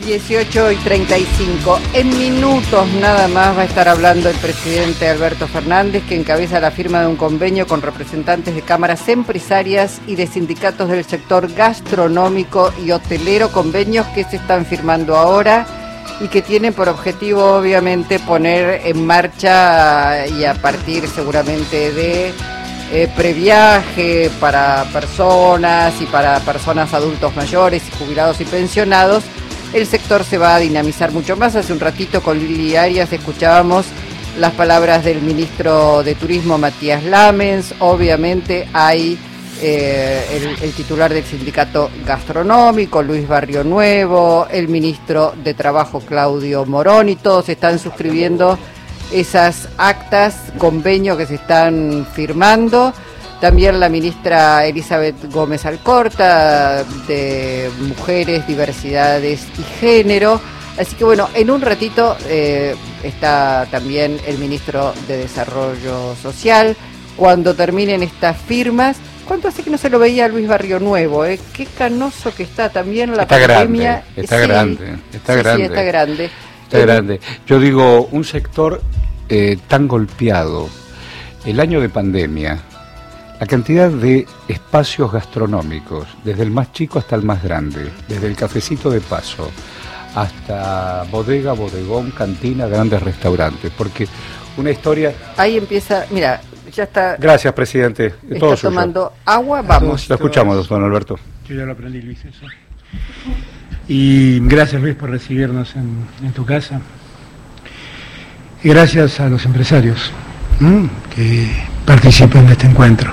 18:35. En minutos nada más va a estar hablando el presidente Alberto Fernández, que encabeza la firma de un convenio con representantes de cámaras empresarias y de sindicatos del sector gastronómico y hotelero, convenios que se están firmando ahora y que tienen por objetivo obviamente poner en marcha y a partir seguramente de previaje para personas y para personas adultos mayores y jubilados y pensionados. El sector se va a dinamizar mucho más. Hace un ratito con Lili Arias escuchábamos las palabras del ministro de Turismo, Matías Lamens. Obviamente hay el titular del sindicato gastronómico, Luis Barrio Nuevo, el ministro de Trabajo, Claudio Moroni. Todos están suscribiendo esas actas, convenios que se están firmando. También la ministra Elizabeth Gómez Alcorta, de Mujeres, Diversidades y Género. Así que bueno, en un ratito está también el ministro de Desarrollo Social. Cuando terminen estas firmas, ¿cuánto hace que no se lo veía a Luis Barrio Nuevo? Qué canoso que está también la pandemia. Está grande. Está grande. Yo digo, un sector tan golpeado, el año de pandemia, la cantidad de espacios gastronómicos, desde el más chico hasta el más grande, desde el cafecito de paso hasta bodega, bodegón, cantina, grandes restaurantes, porque una historia... Ahí empieza, mira, ya está... Gracias, presidente. Está tomando agua, vamos. Lo escuchamos, don Alberto. Yo ya lo aprendí, Luis, eso. Y gracias, Luis, por recibirnos en tu casa. Y gracias a los empresarios que participan de este encuentro.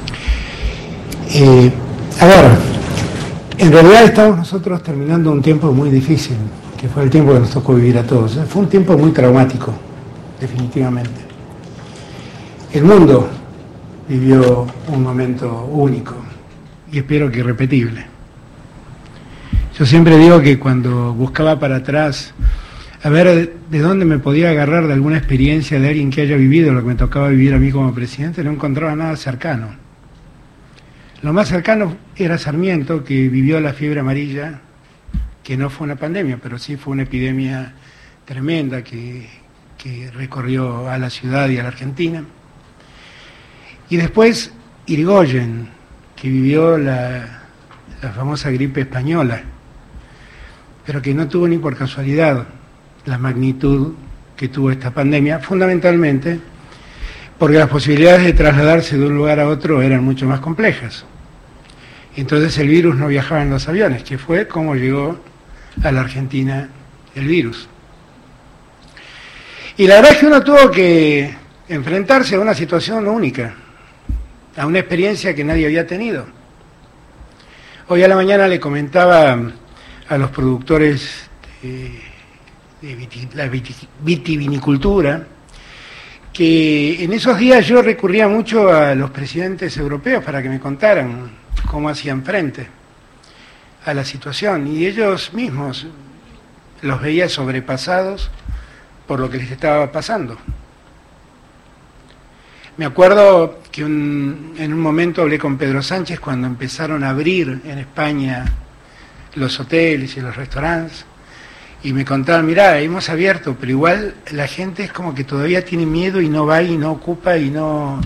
A ver, en realidad estamos nosotros terminando un tiempo muy difícil, que fue el tiempo que nos tocó vivir a todos. Fue un tiempo muy traumático, definitivamente. El mundo vivió un momento único y espero que irrepetible. Yo siempre digo que cuando buscaba para atrás a ver de dónde me podía agarrar de alguna experiencia de alguien que haya vivido lo que me tocaba vivir a mí como presidente, no encontraba nada cercano. Lo más cercano era Sarmiento, que vivió la fiebre amarilla, que no fue una pandemia, pero sí fue una epidemia tremenda que recorrió a la ciudad y a la Argentina. Y después Irigoyen, que vivió la famosa gripe española, pero que no tuvo ni por casualidad la magnitud que tuvo esta pandemia, fundamentalmente porque las posibilidades de trasladarse de un lugar a otro eran mucho más complejas. Entonces el virus no viajaba en los aviones, que fue como llegó a la Argentina el virus. Y la verdad es que uno tuvo que enfrentarse a una situación única, a una experiencia que nadie había tenido. Hoy a la mañana le comentaba a los productores de la vitivinicultura, que en esos días yo recurría mucho a los presidentes europeos para que me contaran cómo hacían frente a la situación, y ellos mismos los veía sobrepasados por lo que les estaba pasando. Me acuerdo que en un momento hablé con Pedro Sánchez cuando empezaron a abrir en España los hoteles y los restaurantes, y me contaban, mirá, hemos abierto, pero igual la gente es como que todavía tiene miedo y no va y no ocupa y no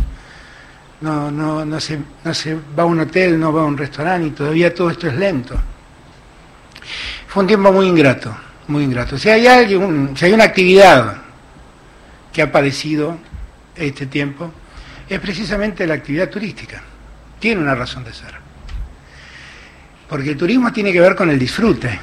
se va a un hotel, no va a un restaurante, y todavía todo esto es lento. Fue un tiempo muy ingrato, muy ingrato. Si hay una actividad que ha padecido este tiempo, es precisamente la actividad turística. Tiene una razón de ser. Porque el turismo tiene que ver con el disfrute.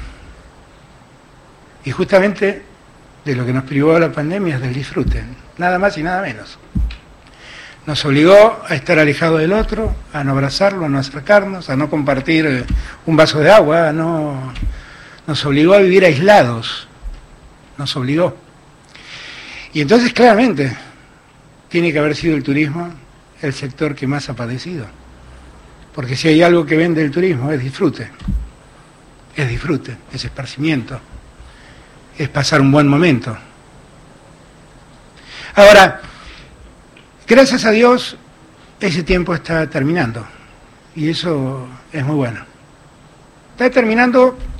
Y justamente de lo que nos privó la pandemia es del disfrute, nada más y nada menos. Nos obligó a estar alejados del otro, a no abrazarlo, a no acercarnos, a no compartir un vaso de agua, nos obligó a vivir aislados, nos obligó. Y entonces claramente tiene que haber sido el turismo el sector que más ha padecido. Porque si hay algo que vende el turismo es disfrute, es esparcimiento, es pasar un buen momento. Ahora, gracias a Dios, ese tiempo está terminando, y eso es muy bueno. Está terminando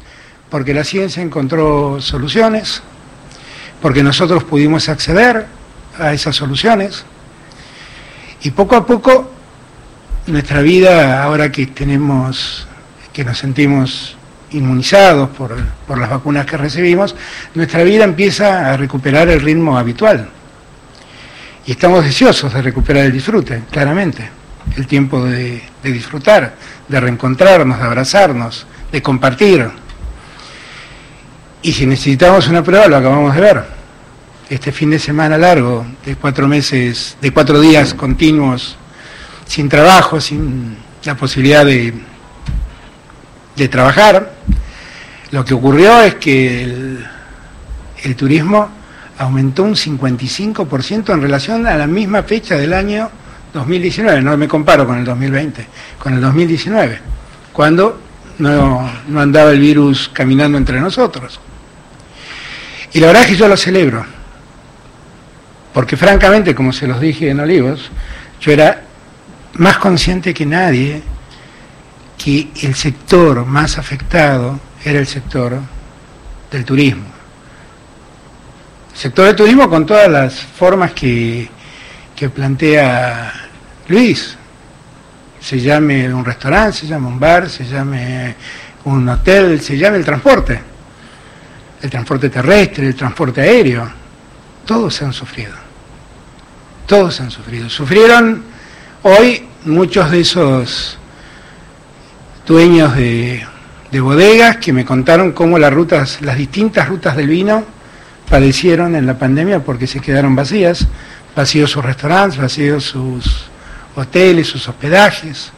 porque la ciencia encontró soluciones, porque nosotros pudimos acceder a esas soluciones, y poco a poco nuestra vida, ahora que nos sentimos inmunizados por las vacunas que recibimos, nuestra vida empieza a recuperar el ritmo habitual. Y estamos deseosos de recuperar el disfrute, claramente. El tiempo de disfrutar, de reencontrarnos, de abrazarnos, de compartir. Y si necesitamos una prueba, lo acabamos de ver. Este fin de semana largo, de 4 días continuos, sin trabajo, sin la posibilidad de trabajar, lo que ocurrió es que el turismo aumentó un 55% en relación a la misma fecha del año 2019, no me comparo con el 2020, con el 2019, cuando no andaba el virus caminando entre nosotros. Y la verdad es que yo lo celebro, porque francamente, como se los dije en Olivos, yo era más consciente que nadie que el sector más afectado era el sector del turismo. El sector del turismo con todas las formas que plantea Luis. Se llame un restaurante, se llame un bar, se llame un hotel, se llame el transporte terrestre, el transporte aéreo. Todos se han sufrido. Todos se han sufrido. Sufrieron hoy muchos de esos dueños de bodegas que me contaron cómo las distintas rutas del vino padecieron en la pandemia porque se quedaron vacíos sus restaurantes, vacíos sus hoteles, sus hospedajes.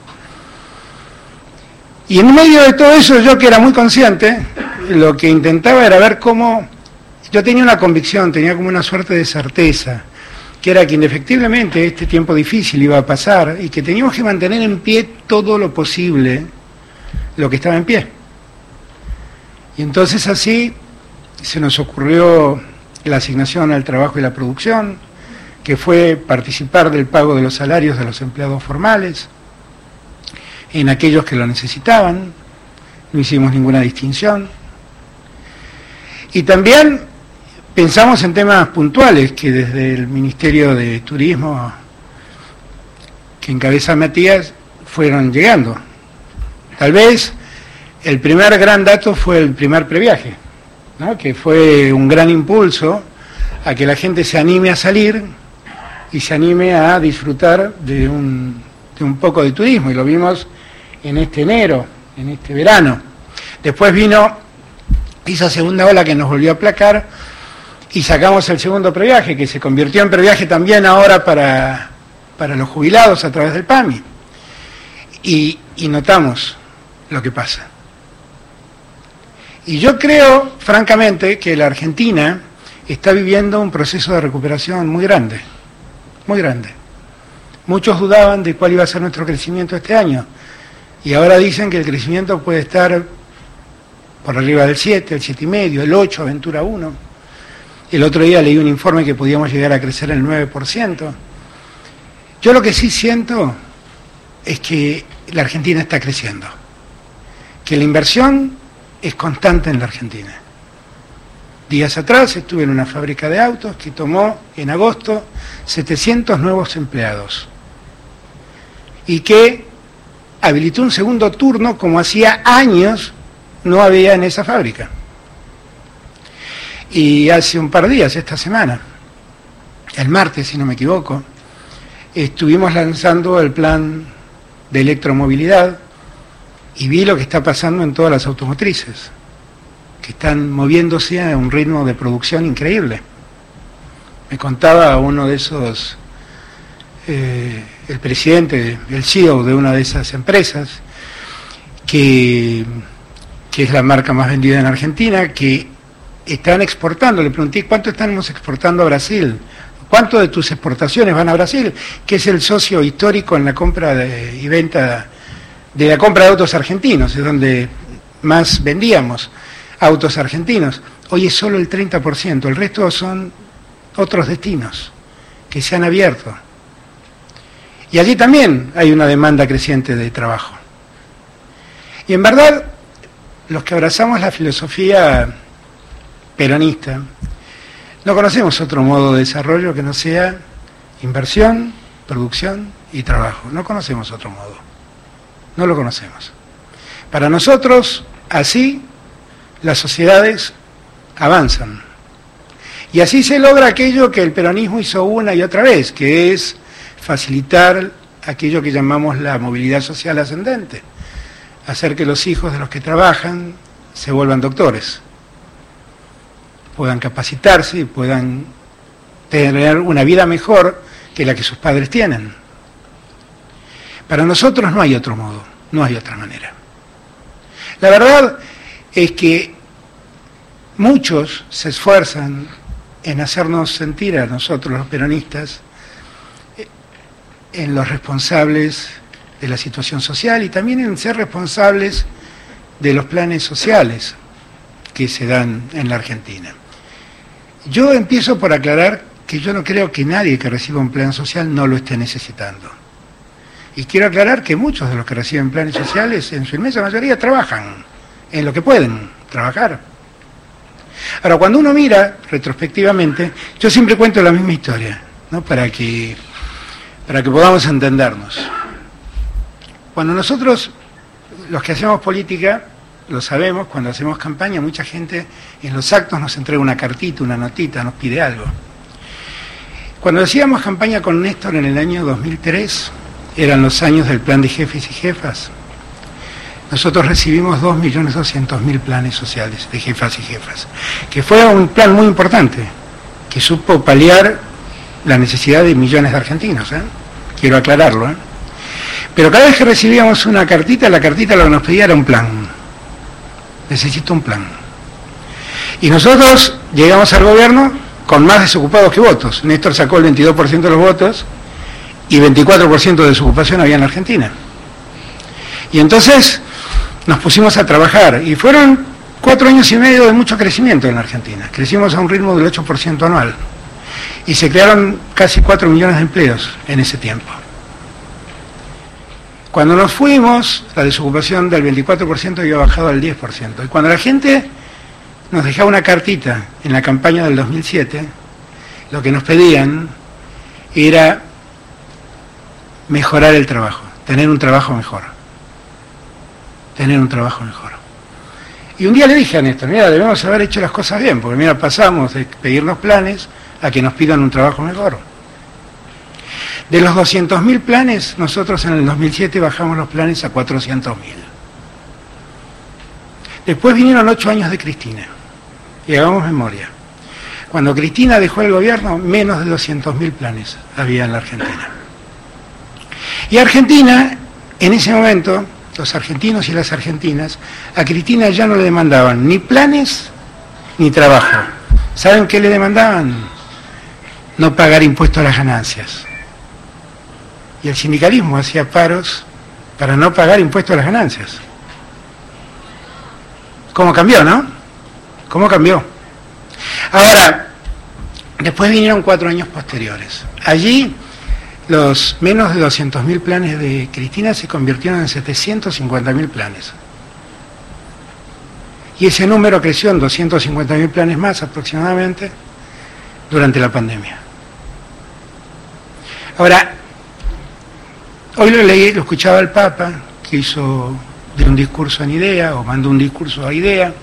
Y en medio de todo eso, yo que era muy consciente, lo que intentaba era ver cómo, yo tenía una convicción, tenía como una suerte de certeza, que era que indefectiblemente este tiempo difícil iba a pasar y que teníamos que mantener en pie todo lo posible lo que estaba en pie. Y entonces así se nos ocurrió la asignación al trabajo y la producción, que fue participar del pago de los salarios de los empleados formales, en aquellos que lo necesitaban, no hicimos ninguna distinción. Y también pensamos en temas puntuales que desde el Ministerio de Turismo, que encabeza Matías, fueron llegando. Tal vez el primer gran dato fue el primer previaje, ¿no? Que fue un gran impulso a que la gente se anime a salir y se anime a disfrutar de un poco de turismo, y lo vimos en este enero, en este verano. Después vino esa segunda ola que nos volvió a aplacar y sacamos el segundo previaje, que se convirtió en previaje también ahora para los jubilados a través del PAMI. Y notamos lo que pasa. Y yo creo, francamente, que la Argentina está viviendo un proceso de recuperación muy grande, muy grande. Muchos dudaban de cuál iba a ser nuestro crecimiento este año, y ahora dicen que el crecimiento puede estar por arriba del 7, el 7,5, el 8, Aventura 1. El otro día leí un informe que podíamos llegar a crecer el 9%. Yo lo que sí siento es que la Argentina está creciendo, que la inversión es constante en la Argentina. Días atrás estuve en una fábrica de autos que tomó en agosto 700 nuevos empleados y que habilitó un segundo turno como hacía años no había en esa fábrica. Y hace un par de días, esta semana, el martes si no me equivoco, estuvimos lanzando el plan de electromovilidad y vi lo que está pasando en todas las automotrices, que están moviéndose a un ritmo de producción increíble. Me contaba uno de esos, el presidente, el CEO de una de esas empresas, que es la marca más vendida en Argentina, que están exportando. Le pregunté, ¿cuánto estamos exportando a Brasil? ¿Cuánto de tus exportaciones van a Brasil? Que es el socio histórico en la compra y venta de la compra de autos argentinos, es donde más vendíamos autos argentinos. Hoy es solo el 30%, el resto son otros destinos que se han abierto. Y allí también hay una demanda creciente de trabajo. Y en verdad, los que abrazamos la filosofía peronista, no conocemos otro modo de desarrollo que no sea inversión, producción y trabajo. No conocemos otro modo. No lo conocemos. Para nosotros, así, las sociedades avanzan. Y así se logra aquello que el peronismo hizo una y otra vez, que es facilitar aquello que llamamos la movilidad social ascendente. Hacer que los hijos de los que trabajan se vuelvan doctores, puedan capacitarse y puedan tener una vida mejor que la que sus padres tienen. Para nosotros no hay otro modo, no hay otra manera. La verdad es que muchos se esfuerzan en hacernos sentir a nosotros los peronistas en los responsables de la situación social y también en ser responsables de los planes sociales que se dan en la Argentina. Yo empiezo por aclarar que yo no creo que nadie que reciba un plan social no lo esté necesitando. Y quiero aclarar que muchos de los que reciben planes sociales, en su inmensa mayoría, trabajan en lo que pueden trabajar. Ahora, cuando uno mira retrospectivamente, yo siempre cuento la misma historia, ¿no? para que podamos entendernos. Cuando nosotros, los que hacemos política, lo sabemos, cuando hacemos campaña, mucha gente en los actos nos entrega una cartita, una notita, nos pide algo. Cuando hacíamos campaña con Néstor en el año 2003, eran los años del plan de jefes y jefas, nosotros recibimos 2.200.000 planes sociales de jefas y jefas, que fue un plan muy importante, que supo paliar la necesidad de millones de argentinos, quiero aclararlo. Pero cada vez que recibíamos una cartita, la cartita lo que nos pedía era un plan. Necesito un plan. Y nosotros llegamos al gobierno con más desocupados que votos. Néstor sacó el 22% de los votos y 24% de desocupación había en la Argentina. Y entonces nos pusimos a trabajar y fueron 4 años y medio de mucho crecimiento en la Argentina. Crecimos a un ritmo del 8% anual y se crearon casi 4 millones de empleos en ese tiempo. Cuando nos fuimos, la desocupación del 24% había bajado al 10%. Y cuando la gente nos dejaba una cartita en la campaña del 2007, lo que nos pedían era mejorar el trabajo, tener un trabajo mejor. Tener un trabajo mejor. Y un día le dije a Néstor, mira, debemos haber hecho las cosas bien, porque mira, pasamos de pedirnos planes a que nos pidan un trabajo mejor. De los 200.000 planes, nosotros en el 2007 bajamos los planes a 400.000. Después vinieron 8 años de Cristina, y hagamos memoria. Cuando Cristina dejó el gobierno, menos de 200.000 planes había en la Argentina. Y Argentina, en ese momento, los argentinos y las argentinas, a Cristina ya no le demandaban ni planes ni trabajo. ¿Saben qué le demandaban? No pagar impuestos a las ganancias. Y el sindicalismo hacía paros para no pagar impuestos a las ganancias. ¿Cómo cambió, no? ¿Cómo cambió? Ahora, después vinieron 4 años posteriores. Allí, los menos de 200.000 planes de Cristina se convirtieron en 750.000 planes. Y ese número creció en 250.000 planes más aproximadamente durante la pandemia. Ahora, hoy lo escuchaba el Papa, que hizo de un discurso en IDEA, o mandó un discurso a IDEA,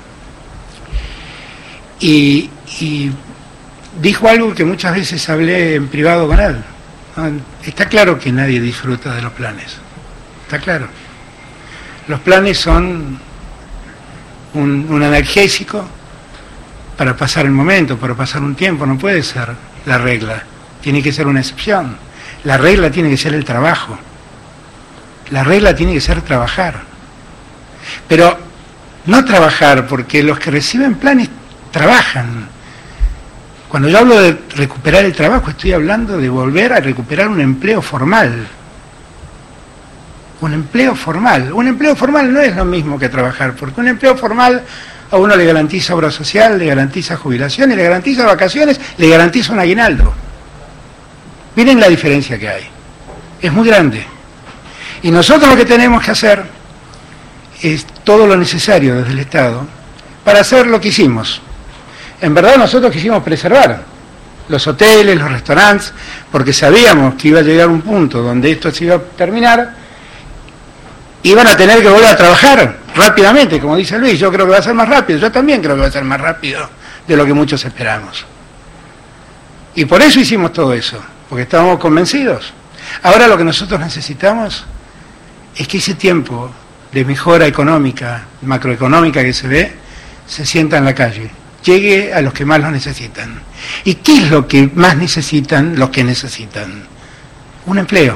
y dijo algo que muchas veces hablé en privado con él. Está claro que nadie disfruta de los planes, está claro. Los planes son un analgésico para pasar el momento, para pasar un tiempo, no puede ser la regla, tiene que ser una excepción. La regla tiene que ser el trabajo. La regla tiene que ser trabajar. Pero no trabajar porque los que reciben planes trabajan. Cuando yo hablo de recuperar el trabajo, estoy hablando de volver a recuperar un empleo formal. Un empleo formal. Un empleo formal no es lo mismo que trabajar, porque un empleo formal a uno le garantiza obra social, le garantiza jubilación, le garantiza vacaciones, le garantiza un aguinaldo. Miren la diferencia que hay. Es muy grande. Y nosotros lo que tenemos que hacer es todo lo necesario desde el Estado para hacer lo que hicimos. En verdad nosotros quisimos preservar los hoteles, los restaurantes, porque sabíamos que iba a llegar un punto donde esto se iba a terminar, iban a tener que volver a trabajar rápidamente, como dice Luis. Yo creo que va a ser más rápido, yo también creo que va a ser más rápido de lo que muchos esperamos. Y por eso hicimos todo eso, porque estábamos convencidos. Ahora lo que nosotros necesitamos es que ese tiempo de mejora económica, macroeconómica que se ve, se sienta en la calle, llegue a los que más lo necesitan. ¿Y qué es lo que más necesitan los que necesitan? Un empleo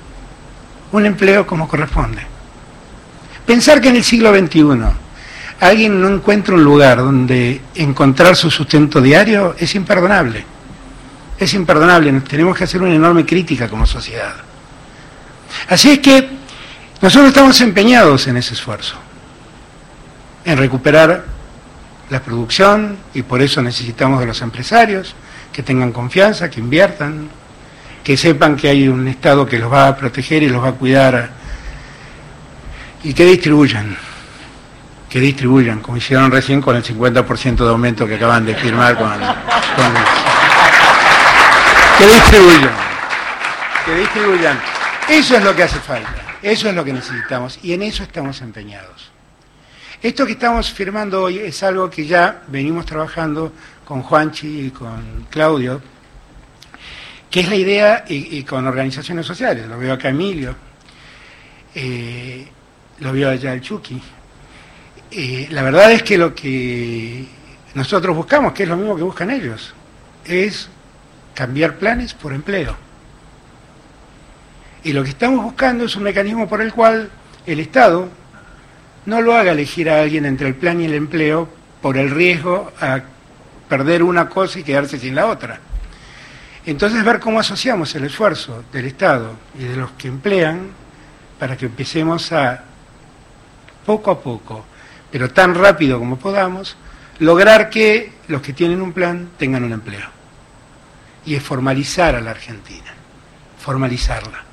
como corresponde. Pensar que en el siglo XXI alguien no encuentra un lugar donde encontrar su sustento diario es imperdonable. Es imperdonable, nos tenemos que hacer una enorme crítica como sociedad. Así es que nosotros estamos empeñados en ese esfuerzo, en recuperar la producción, y por eso necesitamos de los empresarios que tengan confianza, que inviertan, que sepan que hay un Estado que los va a proteger y los va a cuidar, y que distribuyan, como hicieron recién con el 50% de aumento que acaban de firmar con que distribuyan. Eso es lo que hace falta, eso es lo que necesitamos, y en eso estamos empeñados. Esto que estamos firmando hoy es algo que ya venimos trabajando con Juanchi y con Claudio, que es la idea, y con organizaciones sociales. Lo veo acá Emilio, lo veo allá el Chucky. La verdad es que lo que nosotros buscamos, que es lo mismo que buscan ellos, es cambiar planes por empleo. Y lo que estamos buscando es un mecanismo por el cual el Estado no lo haga elegir a alguien entre el plan y el empleo por el riesgo a perder una cosa y quedarse sin la otra. Entonces ver cómo asociamos el esfuerzo del Estado y de los que emplean para que empecemos a, poco a poco, pero tan rápido como podamos, lograr que los que tienen un plan tengan un empleo. Y es formalizar a la Argentina, formalizarla.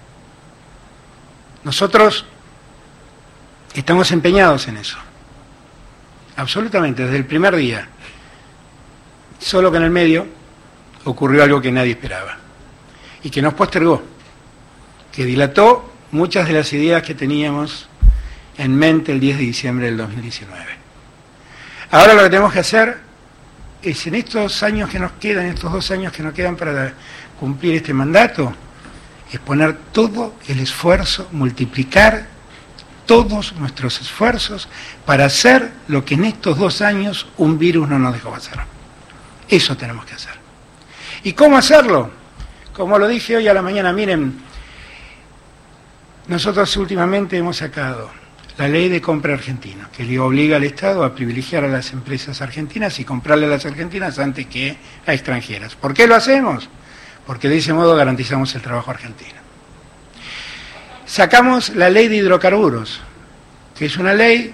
Nosotros estamos empeñados en eso, absolutamente, desde el primer día. Solo que en el medio ocurrió algo que nadie esperaba y que nos postergó, que dilató muchas de las ideas que teníamos en mente el 10 de diciembre del 2019. Ahora lo que tenemos que hacer es, en estos años que nos quedan, estos 2 años que nos quedan para cumplir este mandato, es poner todo el esfuerzo, multiplicar todos nuestros esfuerzos para hacer lo que en estos 2 años un virus no nos dejó hacer. Eso tenemos que hacer. ¿Y cómo hacerlo? Como lo dije hoy a la mañana, miren, nosotros últimamente hemos sacado la ley de compra argentina, que le obliga al Estado a privilegiar a las empresas argentinas y comprarle a las argentinas antes que a extranjeras. ¿Por qué lo hacemos? Porque de ese modo garantizamos el trabajo argentino. Sacamos la ley de hidrocarburos, que es una ley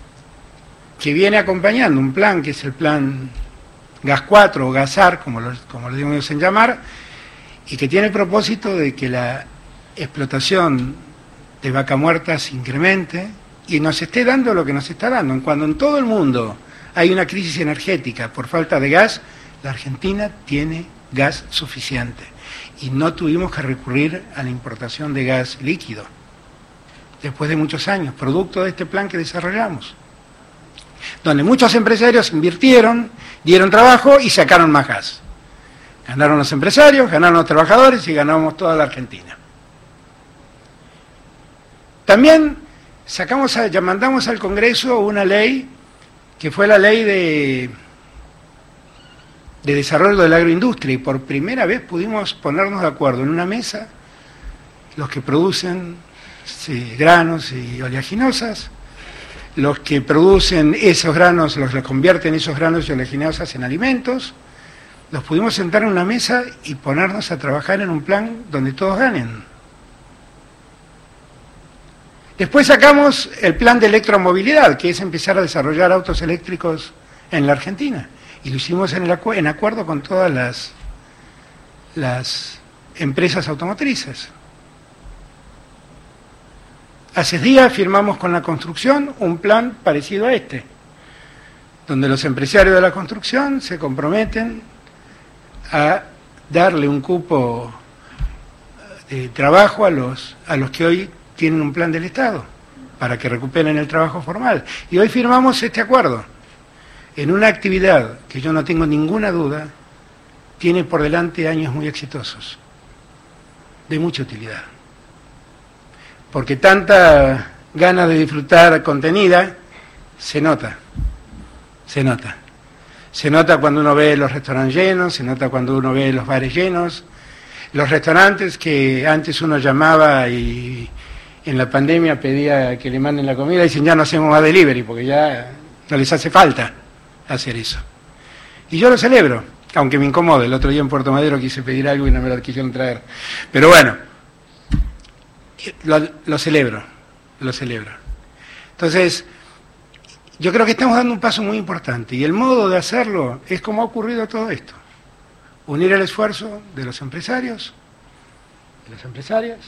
que viene acompañando un plan, que es el plan Gas 4 o Gasar, como lo dimos en llamar, y que tiene el propósito de que la explotación de vaca muerta se incremente y nos esté dando lo que nos está dando. Cuando en todo el mundo hay una crisis energética por falta de gas, la Argentina tiene gas suficiente y no tuvimos que recurrir a la importación de gas líquido después de muchos años, producto de este plan que desarrollamos, donde muchos empresarios invirtieron, dieron trabajo y sacaron más gas. Ganaron los empresarios, ganaron los trabajadores y ganamos toda la Argentina. También mandamos al Congreso una ley que fue la ley de desarrollo de la agroindustria, y por primera vez pudimos ponernos de acuerdo en una mesa los que producen granos y oleaginosas, los que producen esos granos, los que convierten esos granos y oleaginosas en alimentos. Los pudimos sentar en una mesa y ponernos a trabajar en un plan donde todos ganen. Después sacamos el plan de electromovilidad, que es empezar a desarrollar autos eléctricos en la Argentina. Y lo hicimos en acuerdo con todas las empresas automotrices. Hace días firmamos con la construcción un plan parecido a este, donde los empresarios de la construcción se comprometen a darle un cupo de trabajo a los que hoy tienen un plan del Estado, para que recuperen el trabajo formal. Y hoy firmamos este acuerdo, en una actividad que yo no tengo ninguna duda, tiene por delante años muy exitosos, de mucha utilidad. Porque tanta gana de disfrutar contenida, se nota. Se nota cuando uno ve los restaurantes llenos, se nota cuando uno ve los bares llenos, los restaurantes que antes uno llamaba y en la pandemia pedía que le manden la comida, dicen ya no hacemos más delivery porque ya no les hace falta hacer eso. Y yo lo celebro, aunque me incomode. El otro día en Puerto Madero quise pedir algo y no me lo quisieron traer. Pero bueno, lo celebro. Entonces, yo creo que estamos dando un paso muy importante y el modo de hacerlo es como ha ocurrido todo esto. Unir el esfuerzo de los empresarios, de las empresarias,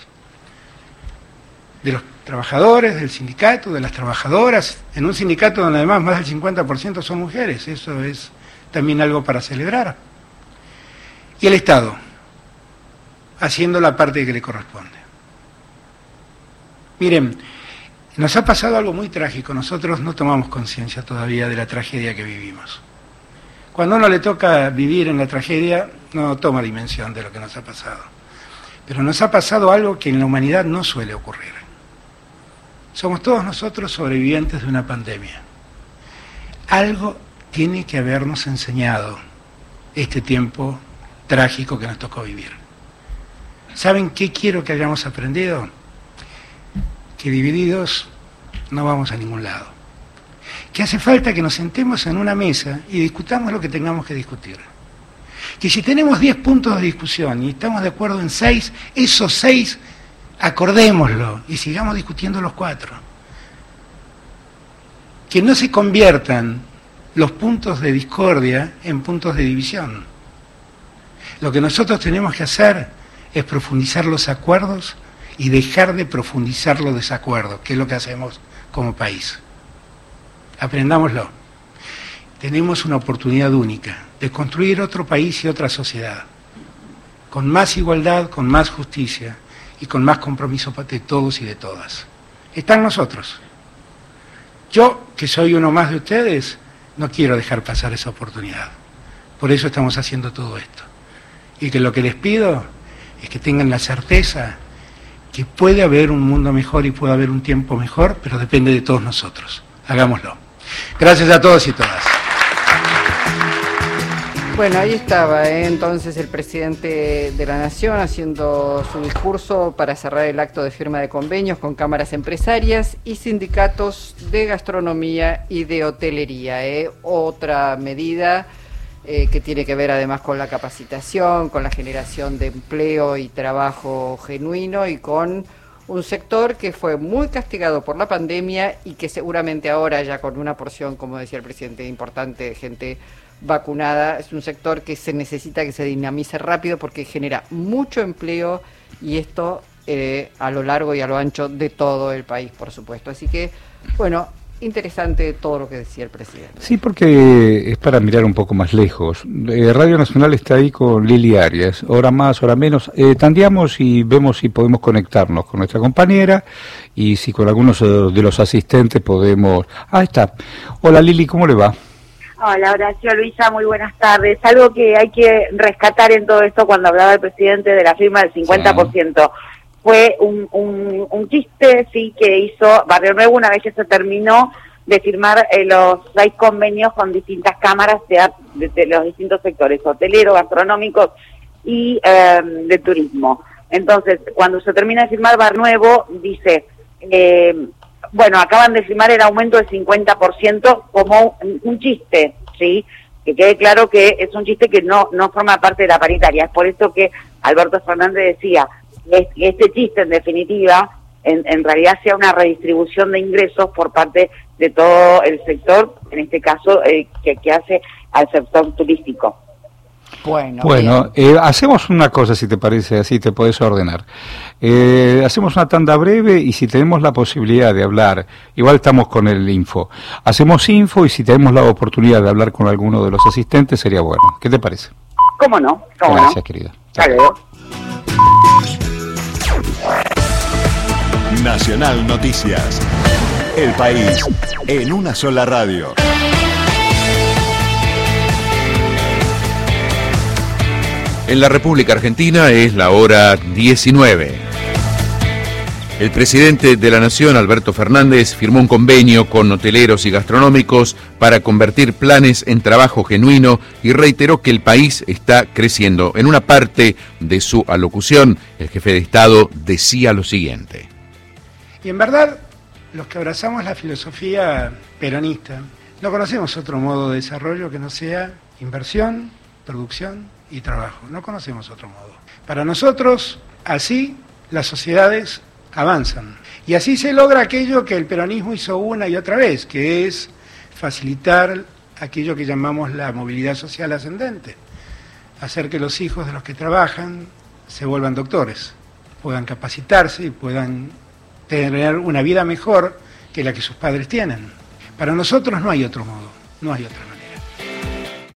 de los trabajadores, del sindicato, de las trabajadoras, en un sindicato donde además más del 50% son mujeres, eso es también algo para celebrar. Y el Estado, haciendo la parte que le corresponde. Miren, nos ha pasado algo muy trágico, nosotros no tomamos conciencia todavía de la tragedia que vivimos. Cuando a uno le toca vivir en la tragedia, no toma dimensión de lo que nos ha pasado. Pero nos ha pasado algo que en la humanidad no suele ocurrir. Somos todos nosotros sobrevivientes de una pandemia. Algo tiene que habernos enseñado este tiempo trágico que nos tocó vivir. ¿Saben qué quiero que hayamos aprendido? Que divididos no vamos a ningún lado. Que hace falta que nos sentemos en una mesa y discutamos lo que tengamos que discutir. Que si tenemos 10 puntos de discusión y estamos de acuerdo en 6, esos 6 acordémoslo y sigamos discutiendo los 4. Que no se conviertan los puntos de discordia en puntos de división. Lo que nosotros tenemos que hacer es profundizar los acuerdos y dejar de profundizar los desacuerdos, que es lo que hacemos como país. Aprendámoslo. Tenemos una oportunidad única de construir otro país y otra sociedad, con más igualdad, con más justicia y con más compromiso de todos y de todas. Está en nosotros. Yo, que soy uno más de ustedes, no quiero dejar pasar esa oportunidad. Por eso estamos haciendo todo esto. Y que lo que les pido es que tengan la certeza que puede haber un mundo mejor y puede haber un tiempo mejor, pero depende de todos nosotros. Hagámoslo. Gracias a todos y todas. Bueno, ahí estaba entonces el presidente de la Nación haciendo su discurso para cerrar el acto de firma de convenios con cámaras empresarias y sindicatos de gastronomía y de hotelería. Otra medida que tiene que ver además con la capacitación, con la generación de empleo y trabajo genuino y con un sector que fue muy castigado por la pandemia y que seguramente ahora ya con una porción, como decía el presidente, importante de gente vacunada, es un sector que se necesita que se dinamice rápido porque genera mucho empleo y esto a lo largo y a lo ancho de todo el país, por supuesto. Así que, bueno, interesante todo lo que decía el presidente. Sí, porque es para mirar un poco más lejos. Radio Nacional está ahí con Lili Arias, hora más, hora menos. Tandeamos y vemos si podemos conectarnos con nuestra compañera y si con algunos de los asistentes podemos... Ah, está. Hola Lili, ¿cómo le va? Hola Horacio, Luisa, muy buenas tardes. Algo que hay que rescatar en todo esto cuando hablaba el presidente de la firma del 50%. Sí. Fue un chiste, sí, que hizo Barrio Nuevo una vez que se terminó de firmar los 6 convenios con distintas cámaras de los distintos sectores, hoteleros, gastronómicos y de turismo. Entonces, cuando se termina de firmar Barrio Nuevo, dice, bueno, acaban de firmar el aumento del 50% como un chiste, ¿sí? Que quede claro que es un chiste que no forma parte de la paritaria. Es por eso que Alberto Fernández decía este chiste, en definitiva, en realidad sea una redistribución de ingresos por parte de todo el sector, en este caso, que hace al sector turístico. Bueno, hacemos una cosa, si te parece, así te podés ordenar. Hacemos una tanda breve y si tenemos la posibilidad de hablar, igual estamos con el info, hacemos info y si tenemos la oportunidad de hablar con alguno de los asistentes sería bueno. ¿Qué te parece? ¿Cómo no? Gracias, querida. Hasta luego. Nacional Noticias. El país en una sola radio. En la República Argentina es la hora 19. El presidente de la Nación, Alberto Fernández, firmó un convenio con hoteleros y gastronómicos para convertir planes en trabajo genuino y reiteró que el país está creciendo. En una parte de su alocución, el jefe de Estado decía lo siguiente. Y en verdad, los que abrazamos la filosofía peronista, no conocemos otro modo de desarrollo que no sea inversión, producción y trabajo. No conocemos otro modo. Para nosotros, así las sociedades avanzan. Y así se logra aquello que el peronismo hizo una y otra vez, que es facilitar aquello que llamamos la movilidad social ascendente. Hacer que los hijos de los que trabajan se vuelvan doctores, puedan capacitarse y puedan tener una vida mejor que la que sus padres tienen. Para nosotros no hay otro modo, no hay otra.